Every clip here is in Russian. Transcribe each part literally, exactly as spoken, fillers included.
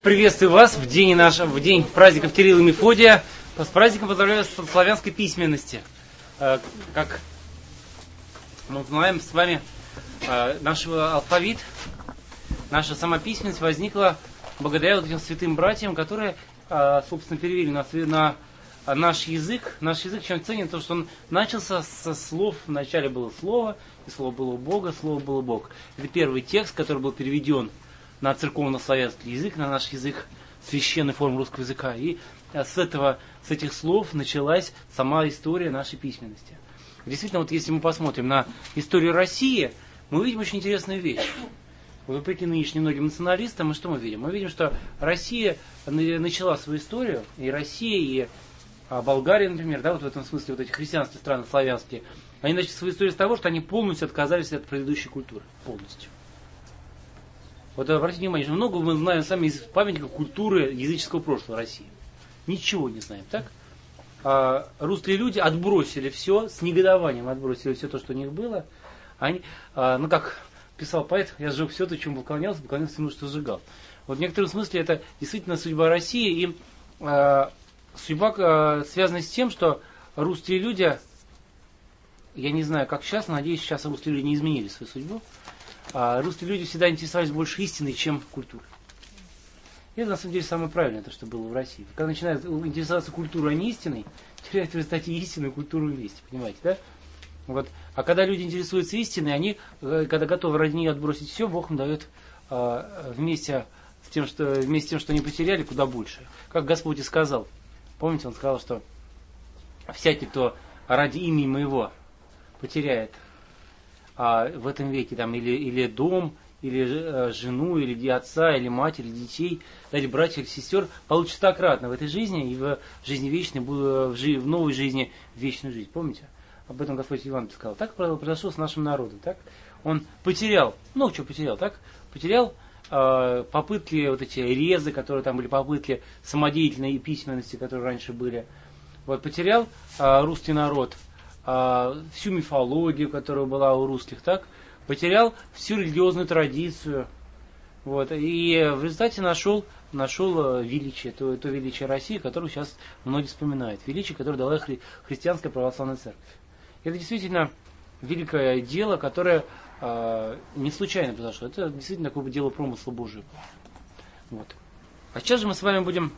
Приветствую вас в день, нашего, в день праздников Кирилла и Мефодия. С праздником поздравляю с славянской письменности. Как мы знаем с вами, наш алфавит, наша самописьменность возникла благодаря вот этим святым братьям, которые, собственно, перевели на, на наш язык. Наш язык чем ценен, то, что он начался со слов. Вначале было слово, и слово было у Бога, слово было Бог. Это первый текст, который был переведен на церковно-славянский язык, на наш язык, священной формы русского языка. И с, этого, с этих слов началась сама история нашей письменности. Действительно, вот если мы посмотрим на историю России, мы увидим очень интересную вещь. Вопреки нынешним многим националистам, мы что мы видим? Мы видим, что Россия начала свою историю, и Россия, и Болгария, например, да, вот в этом смысле вот эти христианские страны славянские, они начали свою историю с того, что они полностью отказались от предыдущей культуры. Полностью. Вот обратите внимание, что много мы знаем сами из памятников культуры языческого прошлого России. Ничего не знаем, так? А русские люди отбросили все, с негодованием отбросили все то, что у них было. Они, а, ну как писал поэт, я сжег все то, чем поклонялся, поклонялся всему, что сжигал. Вот в некотором смысле это действительно судьба России. И а, судьба а, связана с тем, что русские люди, я не знаю, как сейчас, надеюсь, сейчас русские люди не изменили свою судьбу. А русские люди всегда интересовались больше истиной, чем культурой. И это на самом деле самое правильное, то, что было в России. Когда начинают интересоваться культурой, а не истиной, теряют в результате истину и культуру вместе, понимаете, да? Вот. А когда люди интересуются истиной, они, когда готовы ради нее отбросить все, Бог им дает а, вместе, с тем, что, вместе с тем, что они потеряли, куда больше. Как Господь и сказал. Помните, Он сказал, что всякий, кто ради имени Моего потеряет А в этом веке там или, или дом, или э, жену, или отца, или мать, или детей, или братьев, или сестер, получит стократно в этой жизни и в жизни вечной, в, жи, в новой жизни, в вечную жизнь. Помните? Об этом Господь Иоанн сказал. Так произошло с нашим народом. Так? Он потерял, ну что потерял, так? Потерял э, попытки, вот эти резы, которые там были, попытки самодеятельной письменности, которые раньше были. Вот, потерял э, русский народ всю мифологию, которая была у русских, так, потерял всю религиозную традицию, вот, и в результате нашел, нашел величие, то, то величие России, которое сейчас многие вспоминают, величие, которое дала хри, христианская православная церковь. Это действительно великое дело, которое э, не случайно произошло, это действительно такое дело промысла Божьего. Вот. А сейчас же мы с вами будем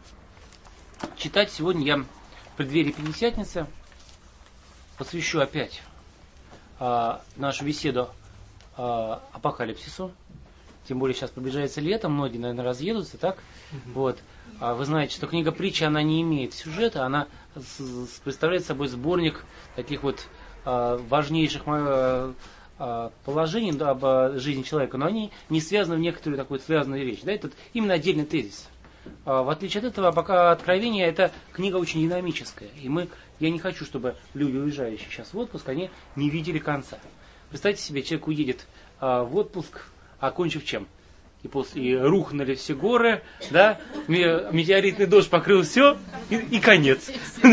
читать, сегодня я в преддверии Пятидесятницы посвящу опять а, нашу беседу а, апокалипсису. Тем более сейчас приближается лето, многие, наверное, разъедутся, так? Mm-hmm. Вот. А вы знаете, что книга притчи, она не имеет сюжета, она с, с, представляет собой сборник таких вот а, важнейших а, а, положений, да, об жизни человека, но они не связаны в некоторую такую связанную вещь. Да? Это именно отдельный тезис. А, в отличие от этого, пока Откровение, эта книга очень динамическая. И мы Я не хочу, чтобы люди, уезжающие сейчас в отпуск, они не видели конца. Представьте себе, человек уедет а, в отпуск, окончив чем? И после и рухнули все горы, да, метеоритный дождь покрыл все, и, и конец.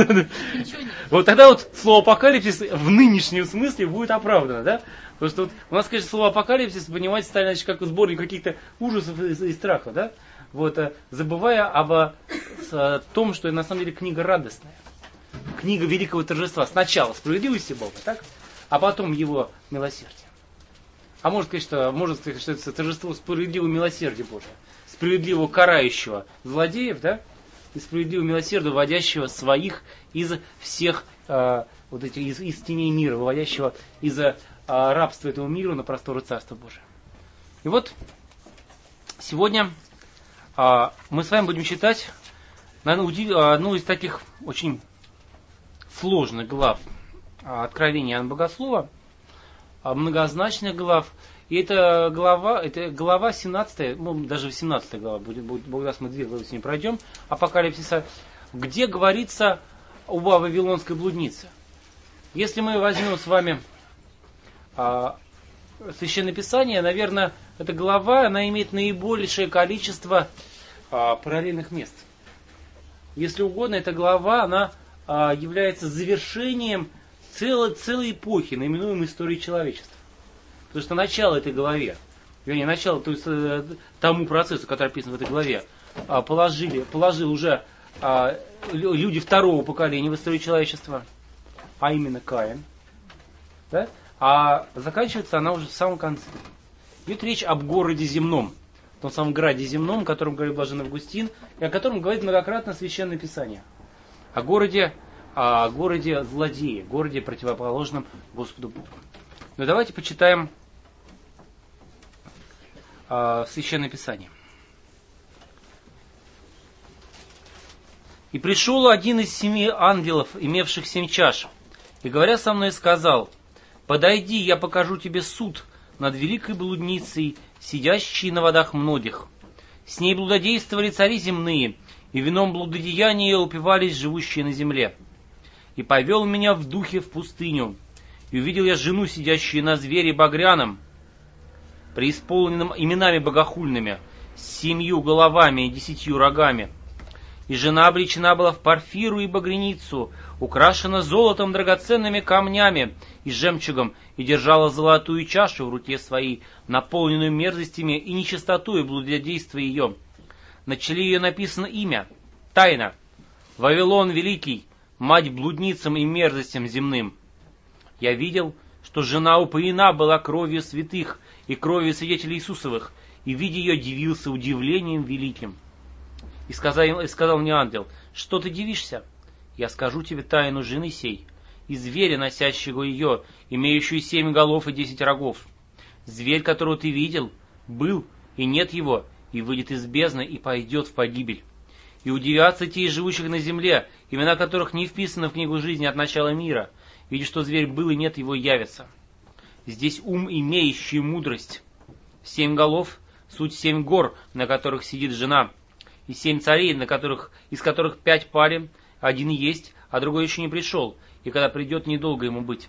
Вот тогда вот слово апокалипсис в нынешнем смысле будет оправдано, да? Потому что вот у нас, конечно, слово апокалипсис, понимаете, стали, значит, как сборник каких-то ужасов и, и страхов, да? Вот, забывая об о том, что на самом деле книга радостная. Книга великого торжества. Сначала справедливости Бога, так? А потом его милосердие. А может сказать, что, можно сказать, что это торжество справедливого милосердия Божия. Справедливого карающего злодеев, да? И справедливого милосердия, выводящего своих из всех э, вот этих, из, из теней мира, выводящего из э, рабства этого мира на просторы Царства Божия. И вот сегодня э, мы с вами будем читать, наверное, одну из таких очень сложных глав Откровения Иоанна Богослова, многозначных глав. И это глава, это глава семнадцатая, ну, даже восемнадцатая глава, будет, будет, Бог даст, мы две главы с ней пройдем, Апокалипсиса, где говорится об вавилонской блуднице. Если мы возьмем с вами а, Священное Писание, наверное, эта глава, она имеет наибольшее количество а, параллельных мест. Если угодно, эта глава, она является завершением целой, целой эпохи, наименуемой историей человечества. Потому что начало этой главе, вернее, начало то есть, тому процессу, который описан в этой главе, а, положили, положил уже а, люди второго поколения в историю человечества, а именно Каин. Да? А заканчивается она уже в самом конце. Идет речь об городе земном, том самом граде земном, о котором говорит блаженный Августин, и о котором говорит многократно Священное Писание. О городе, о городе злодея, городе противоположном Господу Богу. Но давайте почитаем э, Священное Писание. «И пришел один из семи ангелов, имевших семь чаш, и, говоря со мной, сказал: подойди, я покажу тебе суд над великой блудницей, сидящей на водах многих. С ней блудодействовали цари земные, и вином блудодеяния упивались живущие на земле. И повел меня в духе в пустыню, и увидел я жену, сидящую на звере багряном, преисполненном именами богохульными, с семью головами и десятью рогами. И жена облечена была в парфиру и багряницу, украшена золотом, драгоценными камнями и жемчугом, и держала золотую чашу в руке своей, наполненную мерзостями и нечистотой блудодейства ее. На челе ее написано имя, тайна, Вавилон Великий, мать блудницам и мерзостям земным. Я видел, что жена упоена была кровью святых и кровью свидетелей Иисусовых, и, видя ее, дивился удивлением великим. И сказал, и сказал мне ангел: что ты дивишься? Я скажу тебе тайну жены сей, и зверя, носящего ее, имеющую семь голов и десять рогов. Зверь, которого ты видел, был, и нет его, и выйдет из бездны, и пойдет в погибель. И удивятся те из живущих на земле, имена которых не вписаны в книгу жизни от начала мира, видя, что зверь был, и нет его, явится. Здесь ум, имеющий мудрость. Семь голов — суть семь гор, на которых сидит жена, и семь царей, на которых, из которых пять пали, один есть, а другой еще не пришел, и когда придет, недолго ему быть.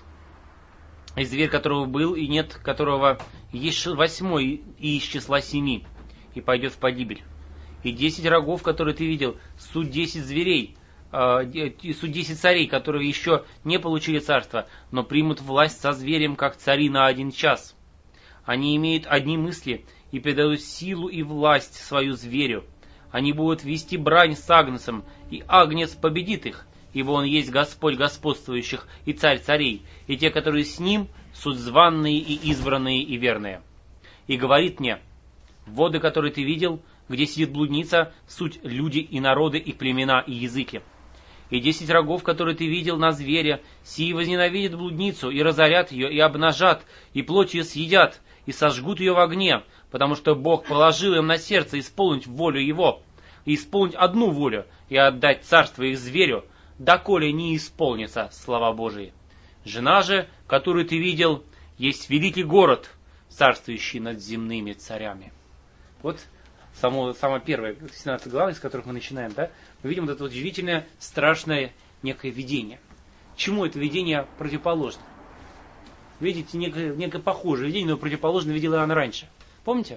И зверь, которого был, и нет которого есть восьмой, и из числа семи, и пойдет в погибель. И десять рогов, которые ты видел, суть десять зверей, э, суть десять царей, которые еще не получили царство, но примут власть со зверем, как цари на один час. Они имеют одни мысли и передают силу и власть свою зверю. Они будут вести брань с Агнцем, и Агнец победит их, ибо он есть Господь господствующих и Царь царей, и те, которые с ним, суть званные и избранные и верные. И говорит мне: воды, которые ты видел, где сидит блудница, суть люди и народы и племена и языки. И десять рогов, которые ты видел на звере, сии возненавидят блудницу, и разорят ее, и обнажат, и плоть ее съедят, и сожгут ее в огне, потому что Бог положил им на сердце исполнить волю Его, и исполнить одну волю, и отдать царство их зверю, доколе не исполнится слова Божии. Жена же, которую ты видел, есть великий город, царствующий над земными царями». Вот само, самая первая, семнадцатая глава, из которых мы начинаем, да, мы видим вот это вот удивительное, страшное некое видение. Чему это видение противоположно? Видите, некое, некое похожее видение, но противоположное видела она раньше. Помните?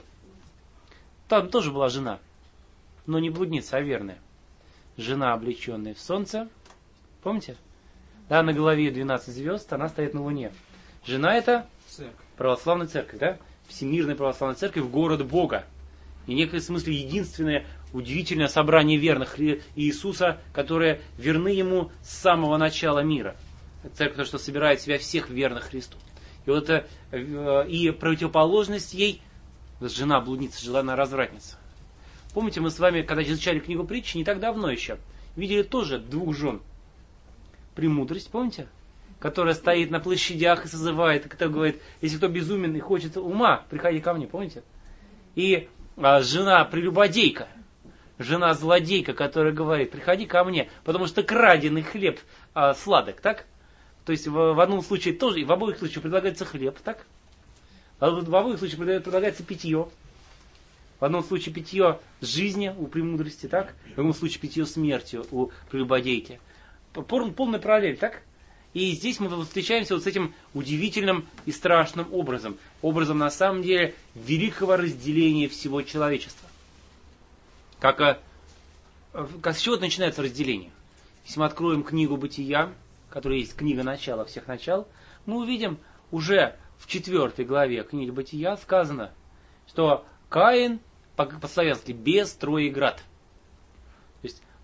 Там тоже была жена, но не блудница, а верная. Жена, облеченная в солнце. Помните? Да, на голове двенадцать звезд, она стоит на луне. Жена — это церковь. Православная церковь, да? Всемирная православная церковь, город Бога. И в некотором смысле единственное удивительное собрание верных Иисуса, которые верны Ему с самого начала мира. Церковь, то, что собирает в себя всех верных Христу. И вот это, и противоположность ей, жена блудница, желанная развратница. Помните, мы с вами, когда изучали книгу притчи, не так давно еще, видели тоже двух жен. Премудрость, помните? Которая стоит на площадях и созывает, и кто говорит: если кто безумен и хочет ума, приходи ко мне, помните? И а, жена прелюбодейка, жена злодейка, которая говорит: приходи ко мне, потому что краденый хлеб а, сладок, так? То есть в, в одном случае тоже, и в обоих случаях предлагается хлеб, так? А в обоих случаях предлагается питье. В одном случае питье жизни у премудрости, так? В другом случае питье смерти у прелюбодейки. Полная параллель, так? И здесь мы встречаемся вот с этим удивительным и страшным образом. Образом, на самом деле, великого разделения всего человечества. Как, как с чего начинается разделение? Если мы откроем книгу Бытия, которая есть книга начала всех начал, мы увидим уже в четвертой главе книги Бытия сказано, что Каин, по-славянски, без, трое и град.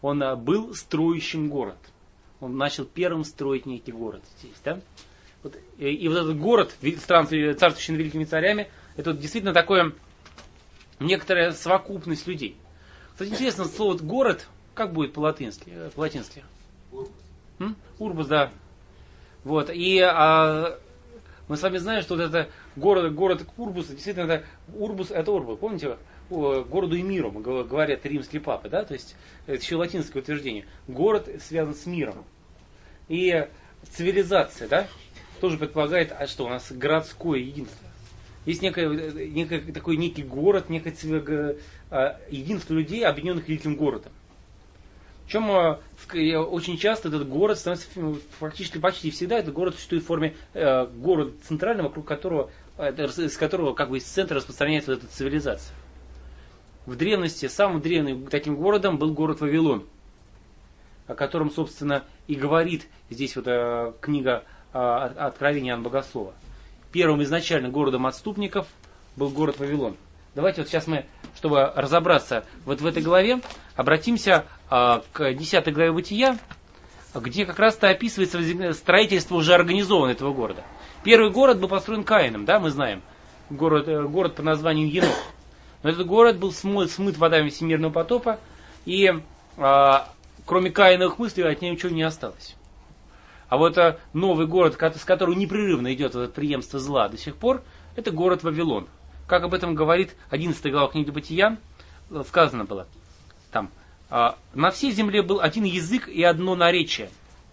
Он был строящим город. Он начал первым строить некий город здесь, да? Вот, и, и вот этот город, царствующий над великими царями, это вот действительно такое, некоторая совокупность людей. Кстати, интересно, слово город, как будет по-латински? по-латински? Урбус. Урбус, да. Вот, и а, мы с вами знаем, что вот это город, город Урбус, действительно, это Урбус, это Урбус, помните, городу и миру, говорят римские папы, да, то есть это еще латинское утверждение. Город связан с миром. И цивилизация, да, тоже предполагает, а что у нас городское единство. Есть некое, некое, такой некий город, некое единство людей, объединенных великим городом. Причем очень часто этот город становится фактически почти всегда, этот город существует в форме э, города центрального, вокруг которого, из которого как бы из центра распространяется вот эта цивилизация. В древности самым древним таким городом был город Вавилон, о котором, собственно, и говорит здесь вот э, книга э, Откровения Иоанна Богослова. Первым изначально городом отступников был город Вавилон. Давайте вот сейчас мы, чтобы разобраться вот в этой главе, обратимся а, к десятой главе Бытия, где как раз-то описывается строительство уже организованного этого города. Первый город был построен Каином, да, мы знаем, город, город под названием Енох. Но этот город был смыт, смыт водами всемирного потопа, и а, кроме Каиновых мыслей от него ничего не осталось. А вот а, новый город, с которого непрерывно идет это преемство зла до сих пор, это город Вавилон. Как об этом говорит одиннадцатая глава книги Бытия, сказано было там, на всей земле был один язык и одно наречие.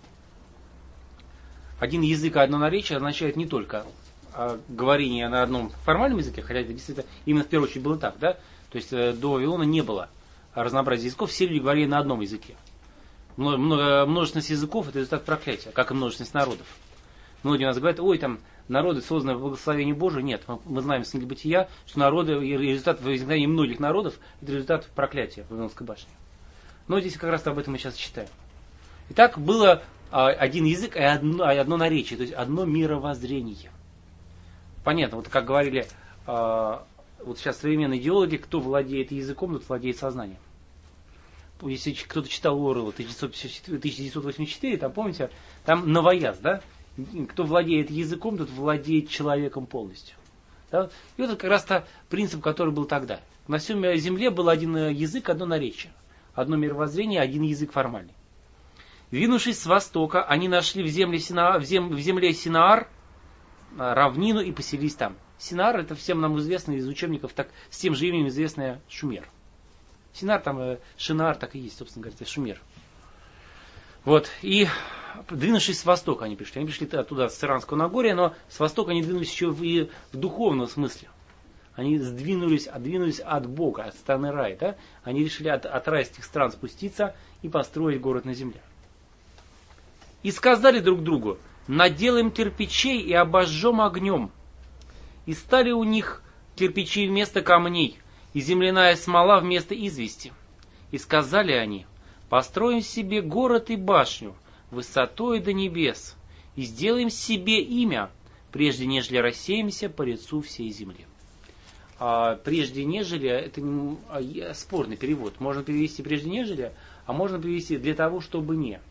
Один язык и одно наречие означает не только говорение на одном формальном языке, хотя это действительно именно в первую очередь было так, да? То есть до Вавилона не было разнообразия языков, все люди говорили на одном языке. Множественность языков — это результат проклятия, как и множественность народов. Многие у нас говорят, ой, там народы созданы в благословении Божие. Нет, мы знаем с книги Бытия, что народы, результат возникновения многих народов — это результат проклятия Вавилонской башни. Но здесь как раз об этом мы сейчас читаем. Итак, было а, один язык и одно, одно наречие, то есть одно мировоззрение. Понятно, вот как говорили а, вот сейчас современные идеологи, кто владеет языком, тот владеет сознанием. Если кто-то читал Оруэлла тысяча девятьсот восемьдесят четыре, там помните, там новояз, да? Кто владеет языком, тот владеет человеком полностью. Да? И вот это как раз то принцип, который был тогда. На всей земле был один язык, одно наречие. Одно мировоззрение, один язык формальный. Двинувшись с востока, они нашли в земле, Сина, в зем, в земле Синаар равнину и поселились там. Синаар — это всем нам известно из учебников, так, с тем же именем известная Шумер. Синаар, там Шинаар, так и есть, собственно говоря, это Шумер. Вот, и двинувшись с востока они пришли. Они пришли оттуда, с Иранского Нагорья, но с востока они двинулись еще в, и в духовном смысле. Они сдвинулись, отдвинулись от Бога, от страны рая. Да? Они решили от, от райских стран спуститься и построить город на земле. И сказали друг другу: наделаем кирпичей и обожжем огнем. И стали у них кирпичи вместо камней, и земляная смола вместо извести. И сказали они: построим себе город и башню, высотой до небес, и сделаем себе имя, прежде нежели рассеемся по лицу всей земли. А, прежде нежели, это не, а, спорный перевод. Можно перевести прежде нежели, а можно перевести для того, чтобы не.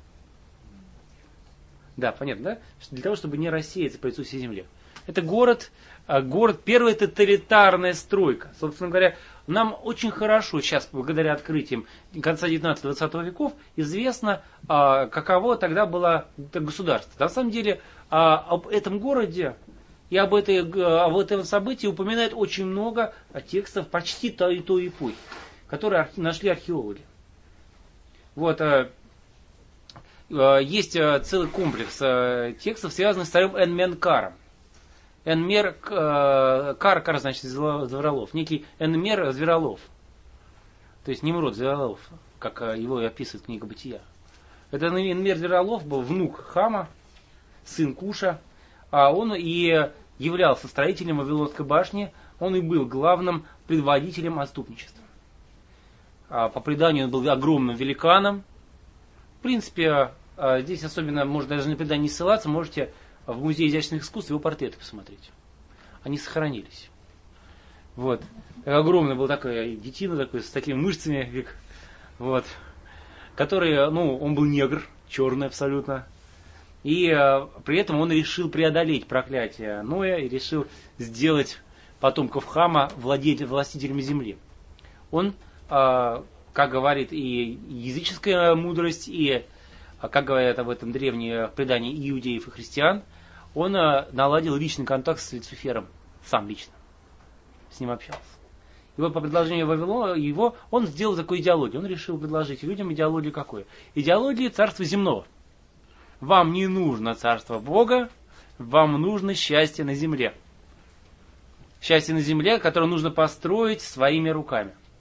Да, понятно, да? Для того, чтобы не рассеяться по лицу всей земли. Это город, город, первая тоталитарная стройка. Собственно говоря, нам очень хорошо сейчас, благодаря открытиям конца девятнадцатого-двадцатого веков, известно, каково тогда было государство. На самом деле, об этом городе и об, этой, об этом событии упоминает очень много текстов почти той, той эпохи, которые нашли археологи. Вот, есть целый комплекс текстов, связанных с царем Энменкаром. Энмер, кар, кар, значит, Зверолов. Некий Энмер Зверолов. То есть Немрод Зверолов, как его и описывает книга Бытия. Это Энмер Зверолов был внук Хама, сын Куша. А он и являлся строителем Вавилонской башни. Он и был главным предводителем отступничества. А по преданию он был огромным великаном. В принципе, здесь особенно, можно даже на предание не ссылаться, можете в Музее изящных искусств его портреты посмотреть. Они сохранились. Вот. Огромный был такой детина, такой, с такими мышцами. Вот. который, ну, он был негр, черный абсолютно. И э, при этом он решил преодолеть проклятие Ноя и решил сделать потомков Хама владетель, властителями земли. Он, э, как говорит и языческая мудрость, и, как говорят об этом древние предания иудеев и христиан, он э, наладил личный контакт с Люцифером, сам лично, с ним общался. И вот по предложению Вавилона его, он сделал такую идеологию. Он решил предложить людям идеологию какую? Идеологию царства земного. Вам не нужно царство Бога, вам нужно счастье на земле. Счастье на земле, которое нужно построить своими руками.